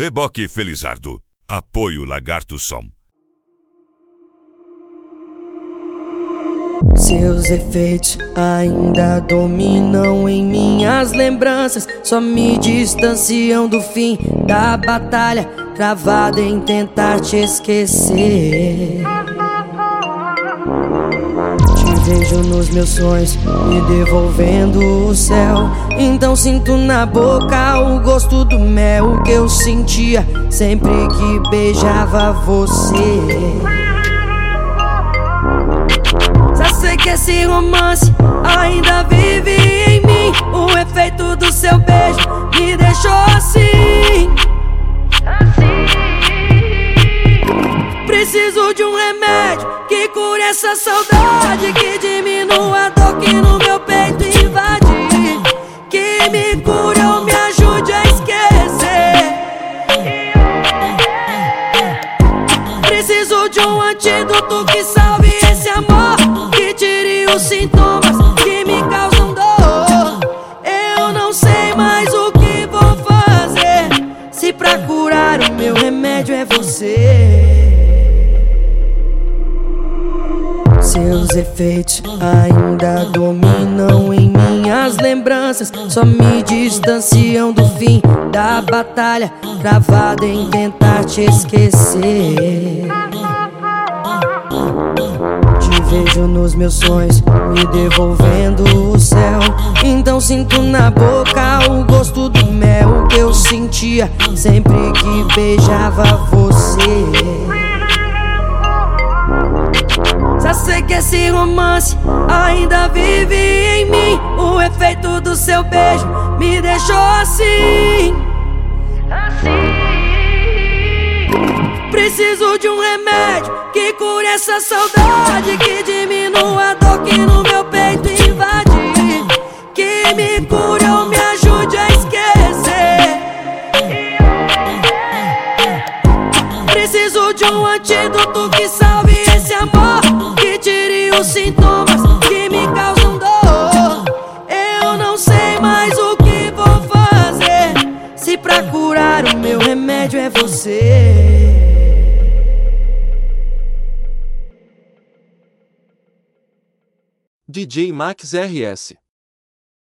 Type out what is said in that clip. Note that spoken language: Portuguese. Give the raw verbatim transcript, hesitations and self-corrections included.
Reboque Felizardo. Apoio Lagarto Som. Seus efeitos ainda dominam em minhas lembranças, só me distanciam do fim da batalha, travada em tentar te esquecer. Te vejo nos meus sonhos, me devolvendo o céu. Então sinto na boca o gosto do mel que eu sentia sempre que beijava você. Já sei que esse romance ainda vive em mim. O efeito do seu beijo me deixou assim. Preciso de um remédio que cure essa saudade, que diminua a dor que no meu peito invade, que me cure ou me ajude a esquecer. Preciso de um antídoto que salve esse amor, que tire os sintomas que me causam dor. Eu não sei mais o que vou fazer, se pra curar o meu remédio é você. Seus efeitos ainda dominam em minhas lembranças, só me distanciam do fim da batalha, travada em tentar te esquecer. Te vejo nos meus sonhos, me devolvendo o céu. Então sinto na boca o gosto do mel que eu sentia sempre que beijava você. Já sei que esse romance ainda vive em mim. O efeito do seu beijo me deixou assim. Preciso de um remédio que cure essa saudade, que diminua a dor que no meu peito invade, que me cure ou me ajude a esquecer. Preciso de um antídoto que salve esse amor, que tire os sintomas que me causam dor. Eu não sei mais o que vou fazer, se pra curar o meu remédio é você. D J Max R S